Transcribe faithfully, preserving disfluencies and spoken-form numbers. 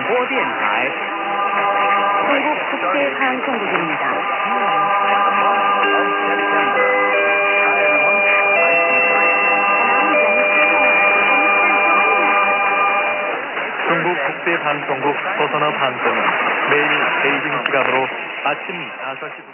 오디엔 중국 국제방송국입니다. 중국 국제방송국 조선어 방송은 매일 베이징 시간으로 아침 다섯 시